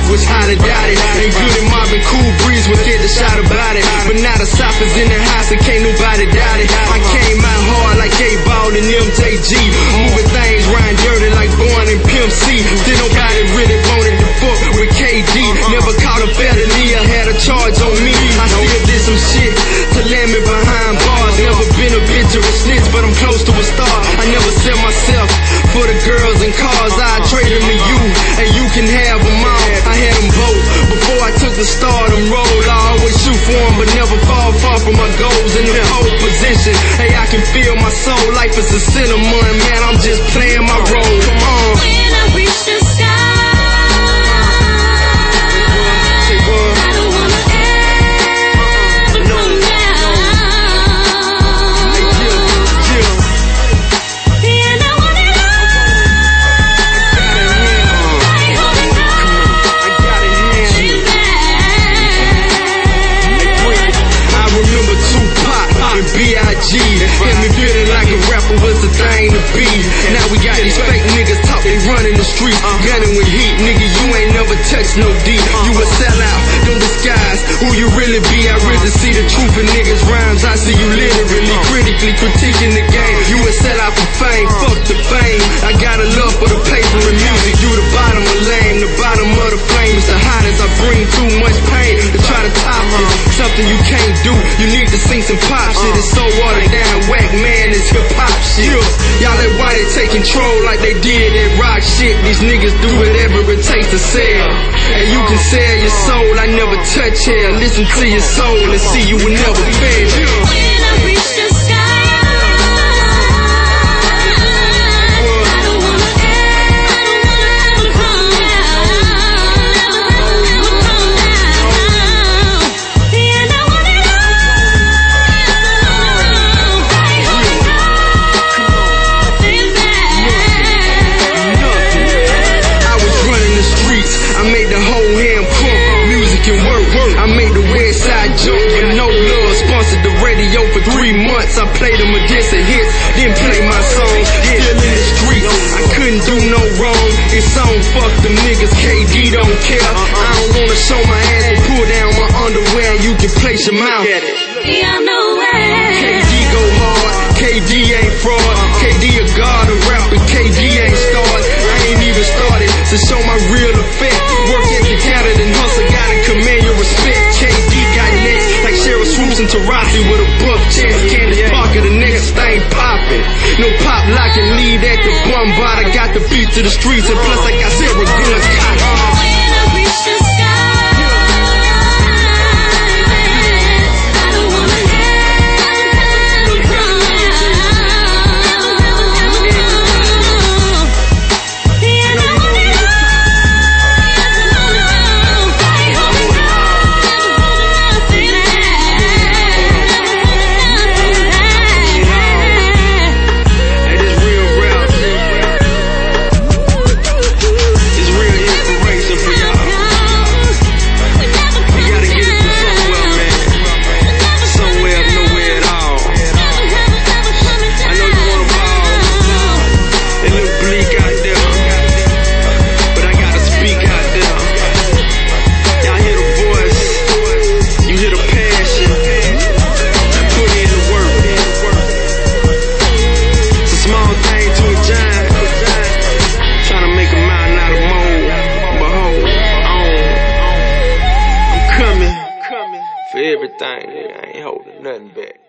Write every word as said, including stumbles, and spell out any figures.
life was hot and dotted. Ain't good in Marvin, cool breeze would get the shot about it. But now the Soppers in the house and can't nobody doubt it. I came out hard like A-Ball and M J G, moving things round dirty like Born and Pimp C. Then nobody really wanted to fuck with K D. Never caught a felony or had a charge on me. I still did some shit to land me behind bars. Never been a bitch or a snitch, but I'm close to a star. I never sell myself for the girls and cars. I trade them to you, and you can have them all. I had them both before I took the stardom roll. I always shoot for them, but never fall far from my goals. In the pole position, hey, I can feel my soul. Life is a cinnamon, man, I'm just playing my role. Come on. When I reach the sky, Had me feeling like a rapper was the thing to be. Now we got these fake niggas talk, they running the streets, gunning with heat. Nigga, you ain't never touched no D. You a sellout, don't disguise who you really be. I really see the truth in niggas' rhymes. I see you literally, critically critiquing the game. You a sellout for fame, fuck the fame. I got a love for the paper and music. You the bottom of lame, the bottom of the flame. It's the hottest, I bring too much pain to try to top it. Something you can't do, you need to sing some pop shit. It's so watered down, whack, man, it's hip-hop shit. Y'all let why they take control like they did that rock shit. These niggas do whatever it takes to sell. And you can sell your soul, I never touch hell. Listen to your soul and see you will never fail. When I reach the sky, I made the West Side jump with no love. Sponsored the radio for three months. I played them Odessa hits, then play my songs. Still in the streets, I couldn't do no wrong. It's on, fuck them niggas, K D don't care. I don't wanna show my ass and pull down my underwear. You can place your mouth. yeah, no way. K D go hard, K D ain't fraud. K D a god, a rapper, K D ain't started. I ain't even started to show my real effect. Work ethic counted and hustle, gotta command your respect. K D got next, like Cheryl Swoops and Taraji with a buff chest. Candace Parker, the next thing poppin'. No pop lockin', lead at the bum bar. I got the beat to the streets, and plus I got Sarah guns cocked. When I reach the sky, everything, I ain't holding nothing back.